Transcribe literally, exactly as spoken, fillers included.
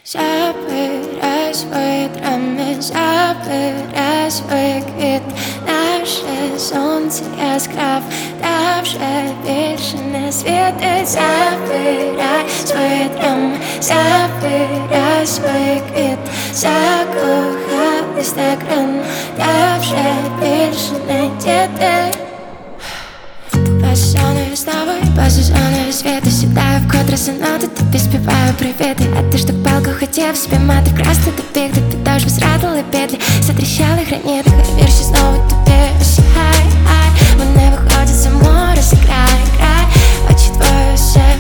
Забирай свої драми, забирай свої квіти. Наше сонце яскрав, та вже більше не світить. Забирай свої драми, забирай свої квіти. Закохались так рано, та вже більше не діти. Пасіоною з тобою, по сезону світу сідаю вкотре за ноти, тобі співаю привіти. А ти ж так палко хотів собі мати красти добіг, де підошви зрадили петлі, затріщали граніти, хай вірші знову тобі осягай, ай. Вони виходять за море, зіграй, грай, очі твої все